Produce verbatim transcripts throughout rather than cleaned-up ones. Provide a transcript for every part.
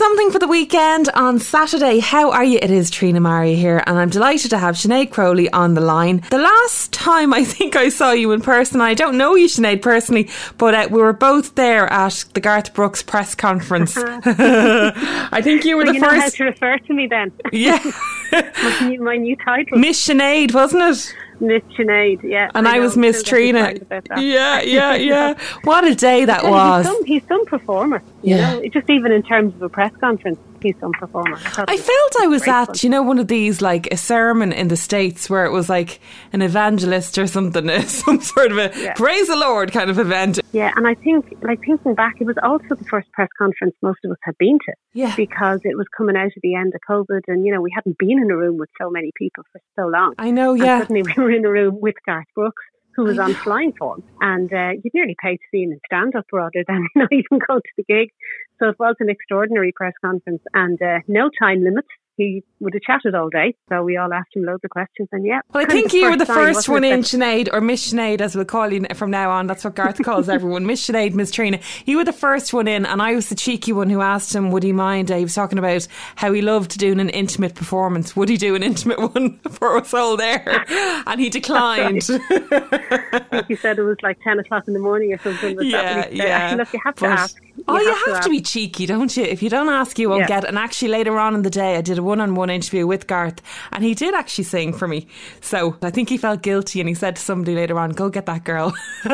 Something for the weekend on Saturday. How are you? It is Trina Maria here, and I'm delighted to have Sinead Crowley on the line. The last time I think I saw you in person, I don't know you, Sinead, personally, but uh, we were both there at the Garth Brooks press conference. I think you were so the you first. You know how to refer to me then. Yeah. my, new, my new title. Miss Sinead, wasn't it? Miss Sinead, yeah. And I, I was Miss Trina. Yeah, yeah, yeah. What a day that was. He's some, he's some performer. You yeah. know, just even in terms of a press conference, he's some performer. I, I felt I was at, fun. you know, one of these, like a sermon in the States where it was like an evangelist or something, some sort of a yeah. praise the Lord kind of event. Yeah, and I think, like thinking back, it was also the first press conference most of us had been to. Yeah. Because it was coming out of the end of COVID, and, you know, we hadn't been in a room with so many people for so long. I know, yeah. And suddenly we were in a room with Garth Brooks, who was on flying form, and uh, you'd nearly pay to see him in stand-up rather than not even go to the gig. So it was an extraordinary press conference, and uh, no time limit. He would have chatted all day, so we all asked him loads of questions, and yeah. Well, I think you were the first one in, Sinead, or Miss Sinead, as we'll call you from now on. That's what Garth calls everyone. Miss Sinead, Miss Trina. You were the first one in, and I was the cheeky one who asked him, would he mind? Uh, he was talking about how he loved doing an intimate performance. Would he do an intimate one for us all there? And he declined. I think he said it was like ten o'clock in the morning or something. Was yeah, that yeah. Look, you have to but, ask. You oh, have you to have ask. to be cheeky, don't you? If you don't ask, you won't yeah. get it. And actually, later on in the day, I did a one-on-one interview with Garth, and he did actually sing for me. So I think he felt guilty, and he said to somebody later on, "Go get that girl."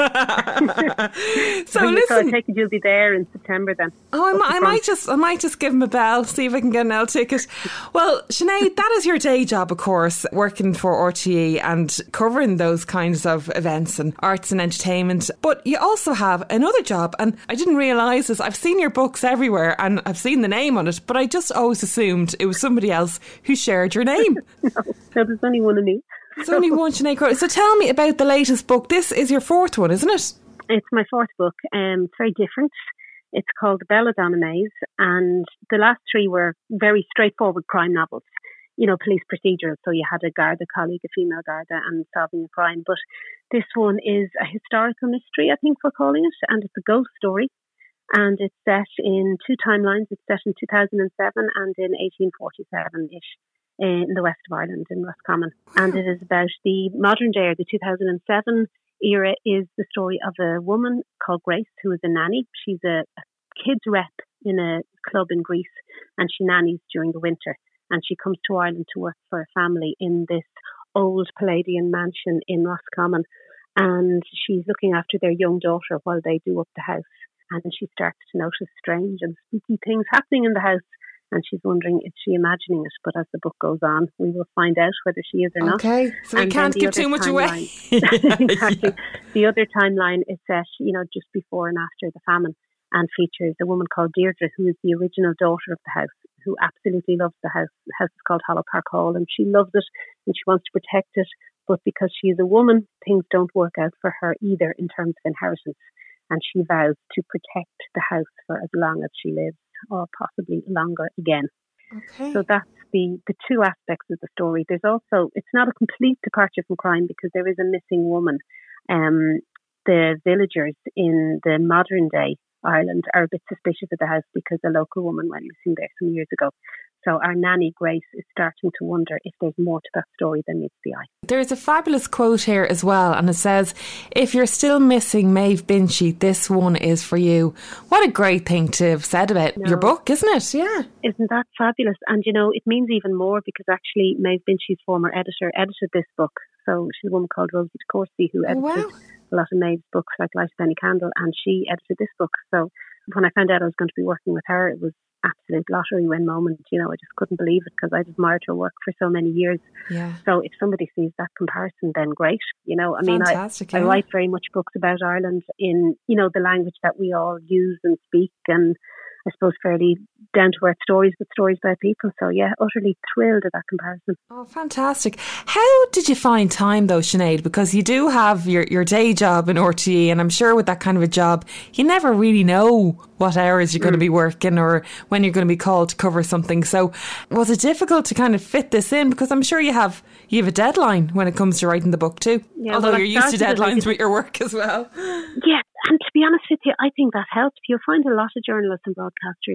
so, so listen, so I take it you'll be there in September then. Oh, I, might, I might just, I might just give him a bell, see if I can get an L ticket. Well, Sinead, that is your day job, of course, working for R T É and covering those kinds of events and arts and entertainment. But you also have another job, and I didn't realise this. I've seen your books everywhere, and I've seen the name on it, but I just always assumed it was somebody else who shared your name. no, no, there's only one of me. There's only one Sinead Crowley. So tell me about the latest book. This is your fourth one, isn't it? It's my fourth book. Um, it's very different. It's called The Belladonna Maze, and the last three were very straightforward crime novels. You know, police procedurals. So you had a Garda colleague, a female Garda, and solving a crime. But this one is a historical mystery, I think we're calling it, and it's a ghost story. And it's set in two timelines. It's set in two thousand seven and in eighteen forty-seven-ish in the west of Ireland, in Roscommon. And it is about the modern day, or the two thousand seven era, is the story of a woman called Grace, who is a nanny. She's a, a kids rep in a club in Greece, and she nannies during the winter. And she comes to Ireland to work for a family in this old Palladian mansion in Roscommon. And she's looking after their young daughter while they do up the house. And she starts to notice strange and spooky things happening in the house. And she's wondering, is she imagining it? But as the book goes on, we will find out whether she is or not. Okay, so we can't give too much away. Exactly. The other timeline is set, you know, just before and after the famine, and features a woman called Deirdre, who is the original daughter of the house, who absolutely loves the house. The house is called Hollow Park Hall, and she loves it, and she wants to protect it. But because she is a woman, things don't work out for her either in terms of inheritance. And she vows to protect the house for as long as she lives, or possibly longer again. Okay. So that's the, the two aspects of the story. There's also, it's not a complete departure from crime because there is a missing woman. Um, the villagers in the modern day Ireland are a bit suspicious of the house because a local woman went missing there some years ago. So our nanny, Grace, is starting to wonder if there's more to that story than meets the eye. There's a fabulous quote here as well, and it says, if you're still missing Maeve Binchy, this one is for you. What a great thing to have said about no. your book, isn't it? Yeah. Isn't that fabulous? And, you know, it means even more because actually Maeve Binchy's former editor edited this book. So she's a woman called Rosie DeCourcy who edited oh, wow. a lot of Maeve's books like Light of Any Candle, and she edited this book. So when I found out I was going to be working with her, it was absolute lottery win moment. You know, I just couldn't believe it because I'd admired her work for so many years. Yeah. So if somebody sees that comparison, then great. You know, I mean, I, yeah. I write very much books about Ireland in, you know, the language that we all use and speak, and I suppose fairly down to earth stories, but stories about people. So yeah, utterly thrilled at that comparison. Oh, fantastic. How did you find time though, Sinead? Because you do have your, your day job in R T É, and I'm sure with that kind of a job, you never really know what hours you're mm. going to be working or when you're going to be called to cover something. So was it difficult to kind of fit this in? Because I'm sure you have you have a deadline when it comes to writing the book too. Yeah, Although well, you're used to deadlines with your work as well. Yeah. And to be honest with you, I think that helps. You'll find a lot of journalists and broadcasters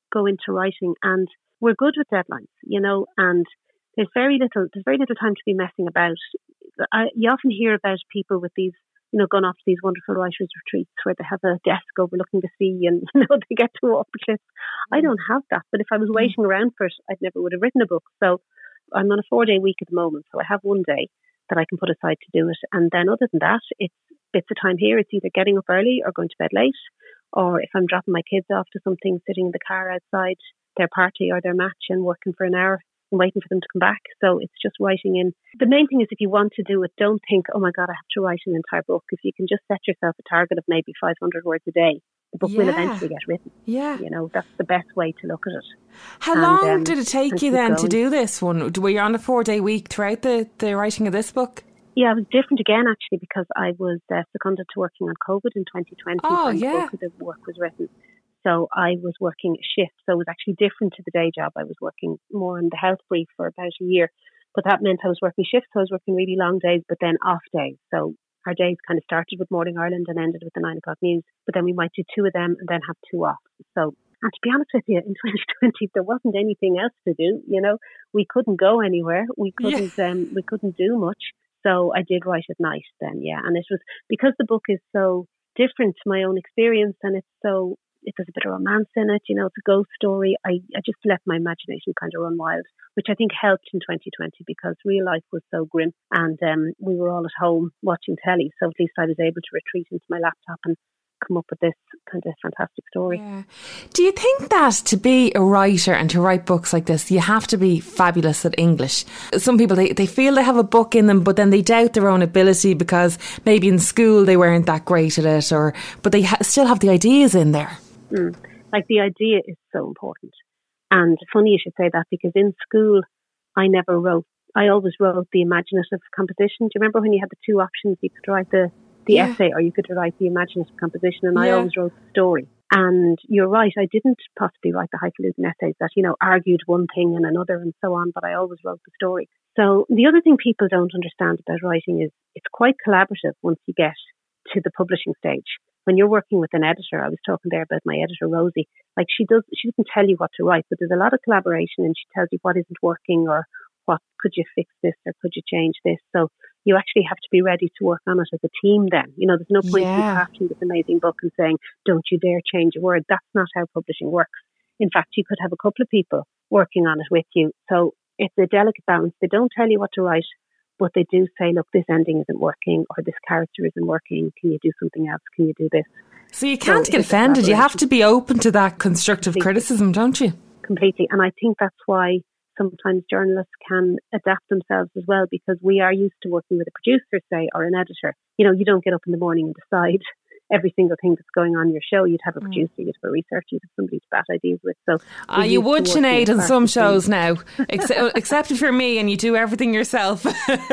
go into writing, and we're good with deadlines, you know, and there's very little, there's very little time to be messing about. I, you often hear about people with these, you know, gone off to these wonderful writers' retreats where they have a desk overlooking the sea and, you know, they get to walk the cliffs. I don't have that, but if I was waiting around for it, I never would have written a book. So I'm on a four-day week at the moment, so I have one day that I can put aside to do it. And then other than that, it's bits of time here. It's either getting up early or going to bed late, or if I'm dropping my kids off to something, sitting in the car outside their party or their match and working for an hour and waiting for them to come back. So it's just writing in. The main thing is, if you want to do it, don't think, oh my God, I have to write an entire book. If you can just set yourself a target of maybe five hundred words a day, the book yeah. will eventually get written. Yeah. You know, that's the best way to look at it. How and, long um, did it take you then going. to do this one? Were you on a four-day week throughout the, the writing of this book? Yeah, it was different again, actually, because I was uh, seconded to working on COVID in twenty twenty oh, when yeah. the bulk of the work was written. So I was working a shift, so it was actually different to the day job. I was working more on the health brief for about a year, but that meant I was working shifts, so I was working really long days, but then off days. So our days kind of started with Morning Ireland and ended with the nine o'clock news, but then we might do two of them and then have two off. So, and to be honest with you, in twenty twenty, there wasn't anything else to do. You know, we couldn't go anywhere. We couldn't, yeah. um, we couldn't do much. So I did write at night then, yeah. And it was because the book is so different to my own experience, and it's so, it there's a bit of romance in it, you know, it's a ghost story. I, I just let my imagination kind of run wild, which I think helped in twenty twenty because real life was so grim, and um, we were all at home watching telly. So at least I was able to retreat into my laptop and come up with this kind of fantastic story. Yeah. Do you think that to be a writer and to write books like this, you have to be fabulous at English? Some people, they, they feel they have a book in them, but then they doubt their own ability because maybe in school they weren't that great at it, or but they ha- still have the ideas in there. Mm. Like the idea is so important. And funny you should say that, because in school I never wrote. I always wrote the imaginative composition. Do you remember when you had the two options? You could write the the yeah. essay, or you could write the imaginative composition, and yeah. I always wrote the story. And you're right, I didn't possibly write the highfalutin essays that, you know, argued one thing and another and so on, but I always wrote the story. So the other thing people don't understand about writing is it's quite collaborative once you get to the publishing stage. When you're working with an editor, I was talking there about my editor, Rosie, like she does, she doesn't tell you what to write, but there's a lot of collaboration, and she tells you what isn't working, or what could you fix this, or could you change this. So you actually have to be ready to work on it as a team then. You know, there's no point yeah. in crafting this amazing book and saying, don't you dare change a word. That's not how publishing works. In fact, you could have a couple of people working on it with you. So it's a delicate balance. They don't tell you what to write, but they do say, look, this ending isn't working, or this character isn't working. Can you do something else? Can you do this? So you can't so get offended. You have to be open to that constructive Completely. criticism, don't you? Completely. And I think that's why sometimes journalists can adapt themselves as well, because we are used to working with a producer, say, or an editor. You know, you don't get up in the morning and decide every single thing that's going on in your show. You'd have a producer, you'd have a researcher, you'd have somebody to bat ideas with. So ah, you would, Sinead, on some shows now, except, except for me, and you do everything yourself.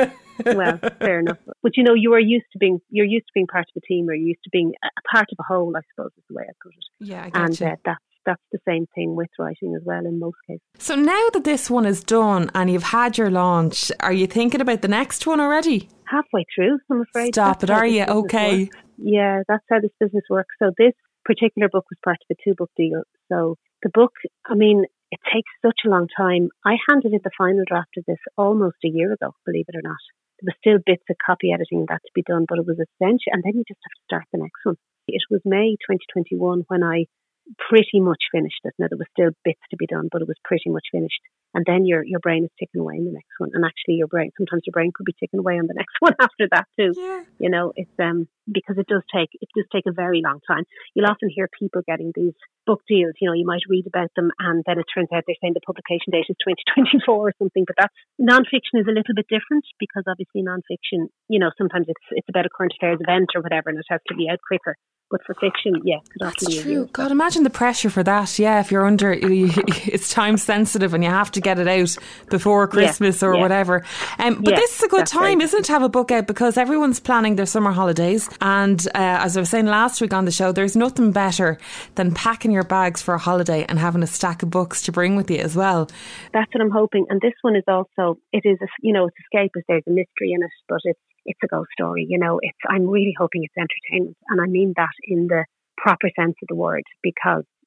Well, fair enough. But you know, you are used to being, you're used to being part of a team, or you're used to being a part of a whole, I suppose is the way I put it. Yeah, I get and you. Uh, that's That's the same thing with writing as well in most cases. So now that this one is done and you've had your launch, are you thinking about the next one already? Halfway through, I'm afraid. Stop it, are you? Okay. Works. Yeah, that's how this business works. So this particular book was part of a two-book deal. So the book, I mean, it takes such a long time. I handed in the final draft of this almost a year ago, believe it or not. There were still bits of copy editing that to be done, but it was essential. And then you just have to start the next one. It was May twenty twenty-one when I pretty much finished it. Now, there was still bits to be done, but it was pretty much finished. And then your your brain is ticking away in the next one. And actually your brain, sometimes your brain could be ticking away on the next one after that too. Yeah. You know, it's um because it does take it does take a very long time. You'll often hear people getting these book deals, you know, you might read about them and then it turns out they're saying the publication date is twenty twenty-four or something. But that's non-fiction is a little bit different, because obviously non-fiction, you know, sometimes it's it's about a current affairs event or whatever, and it has to be out quicker. But for fiction, yeah, that's true. God, imagine the pressure for that. Yeah, if you're under, it's time sensitive and you have to get it out before Christmas yeah, or yeah. whatever. Um, but yeah, this is a good time, right. isn't it, to have a book out, because everyone's planning their summer holidays. And uh, as I was saying last week on the show, there's nothing better than packing your bags for a holiday and having a stack of books to bring with you as well. That's what I'm hoping. And this one is also, it is, a, you know, it's escapist. There's a mystery in it, but it's It's a ghost story, you know. It's. I'm really hoping it's entertainment, and I mean that in the proper sense of the word, because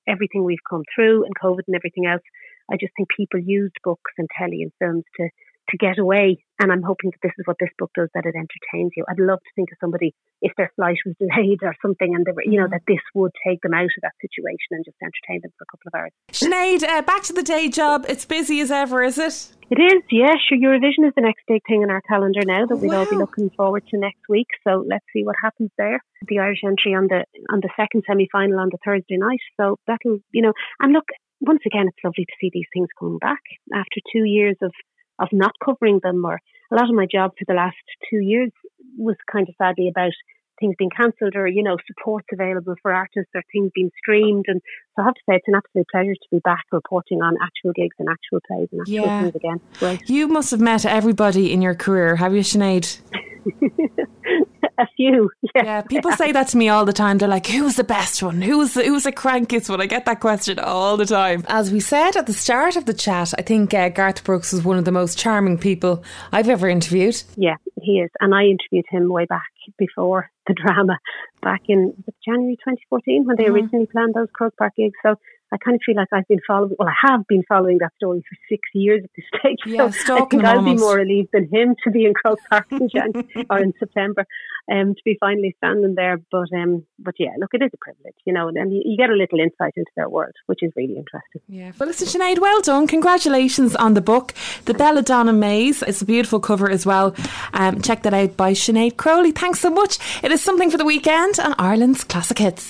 everything we've come through and COVID and everything else, I just think people used books and telly and films to, to get away. And I'm hoping that this is what this book does, that it entertains you. I'd love to think of somebody, if their flight was delayed or something, and they were, you know, that this would take them out of that situation and just entertain them for a couple of hours. Sinead, uh, back to the day job. It's busy as ever, is it? It is, yeah. Sure, Eurovision is the next big thing in our calendar now that we'll wow. all be looking forward to next week. So let's see what happens there. The Irish entry on the on the second semi-final on the Thursday night. So that'll, you know, and look, once again, it's lovely to see these things coming back after two years of, of not covering them. Or a lot of my job for the last two years was kind of sadly about things being cancelled, or, you know, supports available for artists, or things being streamed. And so I have to say it's an absolute pleasure to be back reporting on actual gigs and actual plays and actual yeah. things again. Right. You must have met everybody in your career, have you, Sinead? A few, yeah. Yeah, people say that to me all the time. They're like, who's the best one? Who's the, who's the crankiest one? I get that question all the time. As we said at the start of the chat, I think uh, Garth Brooks is one of the most charming people I've ever interviewed. Yeah, he is. And I interviewed him way back before the drama, back in January twenty fourteen, when they mm-hmm. originally planned those Croke Park gigs. So I kind of feel like I've been following, well, I have been following that story for six years at this stage. Yeah, so I think I'll almost. be more relieved than him to be in Croke Park in January or in September, um, to be finally standing there. But um, but yeah, look, it is a privilege, you know, and you, you get a little insight into their world, which is really interesting. Yeah. Well, listen, Sinead, well done. Congratulations on the book. The Belladonna Maze. It's a beautiful cover as well. Um, check that out by Sinead Crowley. Thanks so much. It is Something for the Weekend on Ireland's Classic Hits.